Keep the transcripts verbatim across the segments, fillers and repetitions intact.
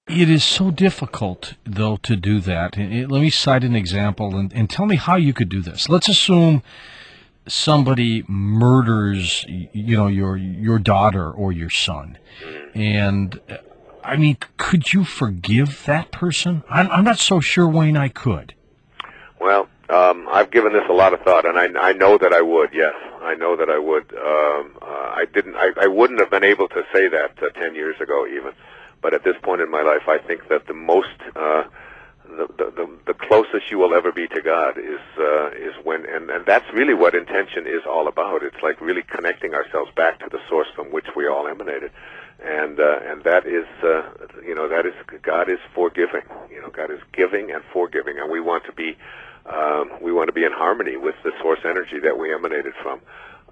It is so difficult, though, to do that. And it- let me cite an example and, and tell me how you could do this. Let's assume somebody murders, y- you know, your your daughter or your son, Mm. and uh, I mean, could you forgive that person? I'm, I'm not so sure, Wayne, I could. Well, um, I've given this a lot of thought, and I, I know that I would. Yes, I know that I would. Um, uh, I didn't. I, I wouldn't have been able to say that uh, ten years ago, even. But at this point in my life, I think that the most, uh, the, the the the closest you will ever be to God is uh, is when, and and that's really what intention is all about. It's like really connecting ourselves back to the source from which we all emanated. And uh, and that is, uh, you know, that is God is forgiving. You know, God is giving and forgiving, and we want to be, um, we want to be in harmony with the source energy that we emanated from.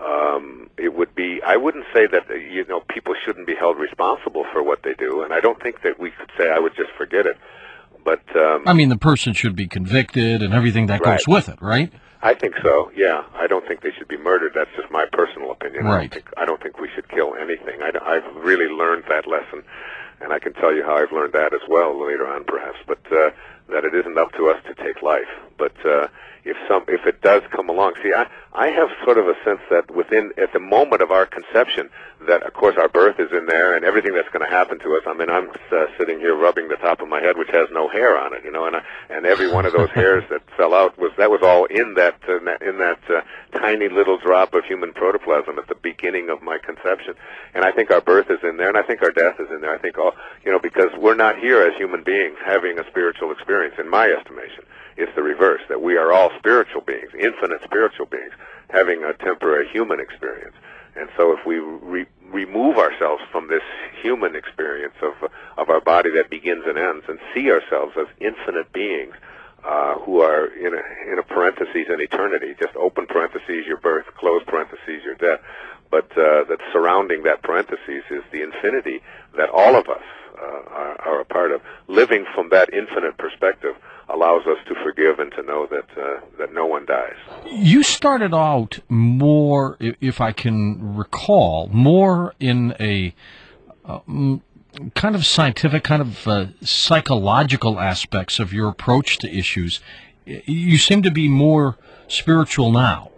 Um, it would be, I wouldn't say that, uh, you know, people shouldn't be held responsible for what they do, and I don't think that we could say I would just forget it. But um, I mean, the person should be convicted and everything that Right. goes with it, right? I think so. Yeah, I don't think they should be murdered. That's just my personal opinion. I Right. don't think I don't think we should kill anything. I, I've really learned that lesson, and I can tell you how I've learned that as well later on, perhaps. But uh, that it isn't up to us to take life. But uh, if some if it does come along, see, I I have sort of a sense that within at the moment of our conception, that of course our birth is in there, and everything that's going to happen to us. I mean, I'm uh, sitting here rubbing the top of my head, which has no hair on it, you know, and I, and every one of those hairs that fell out was that was all in that uh, in that uh, tiny little drop of human protoplasm at the beginning of my conception. And I think our birth is in there, and I think our death is in there. I think all, you know, because we're not here as human beings having a spiritual experience. In my estimation, it's the reverse, that we are all spiritual beings, infinite spiritual beings, having a temporary human experience. And so if we re- remove ourselves from this human experience of of our body that begins and ends, and see ourselves as infinite beings uh, who are in a, in a parentheses in eternity, just open parentheses your birth, close parentheses your death, but uh, that surrounding that parentheses is the infinity that all of us uh, are, are a part of. Living from that infinite perspective allows us to forgive and to know that uh, that no one dies. You started out more, i- if I can recall, more in a uh, mm, kind of scientific, kind of uh, psychological aspects of your approach to issues. Y- You seem to be more spiritual now.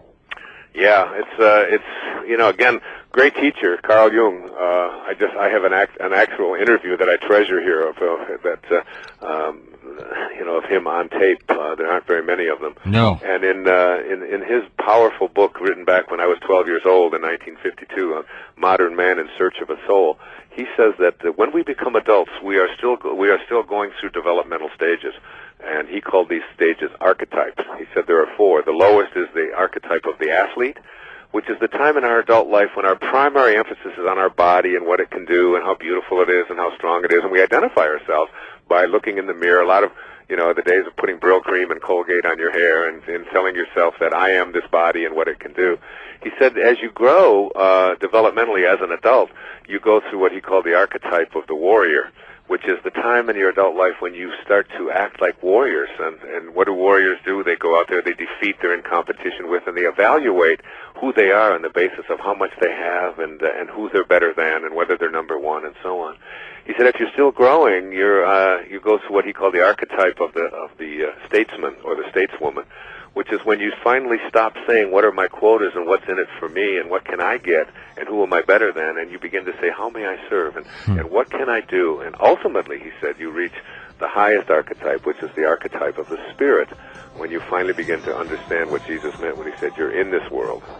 Yeah, it's uh, it's you know, again, great teacher Carl Jung. Uh, I just I have an act, an actual interview that I treasure here of uh, that uh, um, you know, of him on tape. Uh, there aren't very many of them. No. And in uh, in in his powerful book written back when I was twelve years old in nineteen fifty-two, on Modern Man in Search of a Soul, he says that uh, when we become adults, we are still go- we are still going through developmental stages. And he called these stages archetypes. He said there are four. The lowest is the archetype of the athlete, which is the time in our adult life when our primary emphasis is on our body and what it can do and how beautiful it is and how strong it is. And we identify ourselves by looking in the mirror. A lot of, you know, the days of putting Brill cream and Colgate on your hair and, and telling yourself that I am this body and what it can do. He said as you grow uh, developmentally as an adult, you go through what he called the archetype of the warrior, which is the time in your adult life when you start to act like warriors. And, and what do warriors do? They go out there, they defeat, they're in competition with, and they evaluate who they are on the basis of how much they have and uh, and who they're better than and whether they're number one and so on. He said if you're still growing, you're uh, you go through what he called the archetype of the of the uh, statesman or the stateswoman, which is when you finally stop saying what are my quotas and what's in it for me and what can I get and who am I better than, and you begin to say how may I serve and, Hmm. and what can I do, and ultimately, he said, you reach the highest archetype, which is the archetype of the spirit, when you finally begin to understand what Jesus meant when he said you're in this world